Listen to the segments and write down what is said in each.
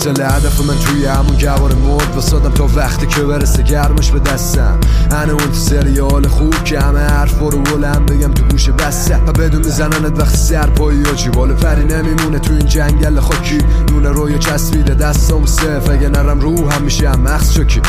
مثل هدف من توی همون گوار مرد واسادم تا وقتی که برسه گرمش به دستم. انا اون تو سریال خوب که همه حرف رو بلند بگم تو گوش بسته و بدون میزننت وقتی سرپایی یا جیبال فری نمیمونه تو این جنگل خاکی. نونه روی چسبیده دستم صف اگه نرم روح هم میشه هم مغز چکی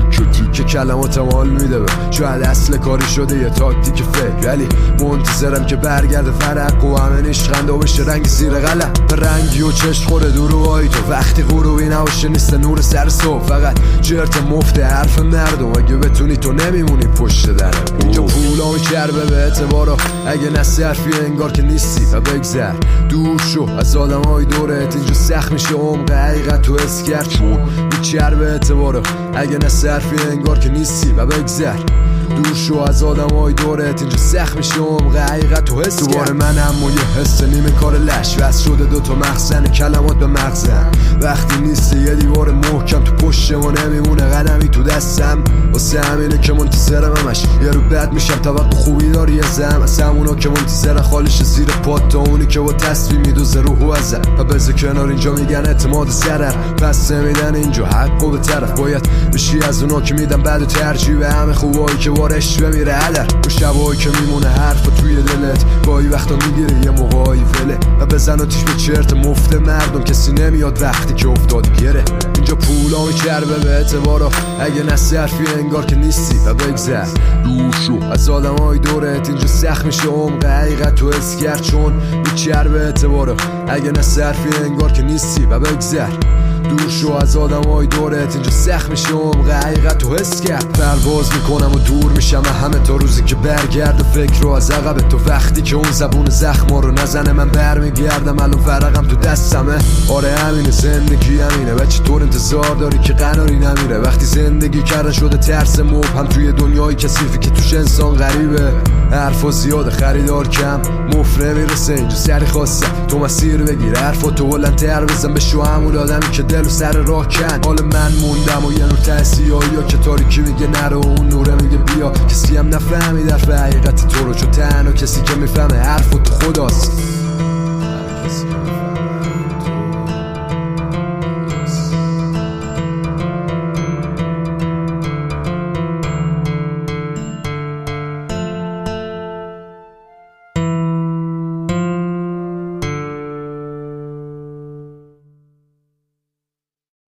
که کلماتم حال میده به شاید اصل کاری شده یه تاکتیک فکر ولی منتظرم که برگرده فرق و همه نشخنده و بشه رنگ زیر قلم رنگی و چشم خوره دروهای تو وقتی غروبی نباشه نیست نور سر صبح فقط جرت مفت حرف مردم اگه بتونی تو نمیمونی پشت درم. اینجا پولا میچربه به اعتبارا اگه نصرفی انگار که نیستی و بگذر دور شو از آدم های دورت. اینجا سخت میشه عمق حقیقت تو اسکر چون میچربه اعتبارا اگه نصرفی انگار که نیستی و بگذر دور شو از آدم های دورت. اینجا سخت میشه عمق حقیقت تو حس دوباره من هم و یه حس نیمه کار لش وست شده دوتا مخزن کلمات به مغزم وقتی نیستی یه دیوار محکم تو پشت ما نمیمونه قدمی تو دستم واسه همینه که منتظرم همش یه رو بد میشم توقع خوبی داری یه زم از همونا که منتظرن خالش زیر پات تا اونی که با تصویر میدوزه روحو ازم و بذار کنار اینجا میگن اعتماد ضرر پس نمیدن اینجا حقو به طرف باید بشی از اونا که میدن بعد و ترجیح به همه خوبایی که وارش بمیره هدر و شبایی که میمونه حرف توی دلت گاهی وقتا میگیره یه موقعی فله و بزن آتیش به چرت مفت مردم کسی نمیاد وقتی که افتادی گره. اینجا پولا میچربه به اعتبارا اگه نصرفی انگار که نیستی و بگذر دور شو از آدم های دورت. اینجا سخت میشه عمق حقیقت تو حس کرد چون میچربه اعتبارا اگه نصرفی انگار که نیستی و بگذر دور شو از آدم های دورت. اینجا سخت میشه عمق حقیقت تو حس کرد پرواز میکنم و دور میشم همه تا روزی که برگرد فکر رو از عقب تو وقتی که اون زبون زخما رو نزنه من برمیگردم الان فرقم تو دستمه. آره همینه زندگی همینه و چطور انتظار داری که قناری نمیره وقتی زندگی کردن شده ترس مبهم توی دنیای کثیفی که توش انسان غریبه حرفا زیاده خریدار کم مفره میرسه اینجا سری خواستم تو مسیر بگیر حرفاتو بلندتر بزن به شو همون آدمی که دل و سر راه کن. حالا من موندم و یه نور تحصیایی یا که تاریکی میگه نرو اون نوره میگه بیا کسی هم نفهمی در حقیقت تو رو چون تنها کسی که میفهمه حرفات خداست.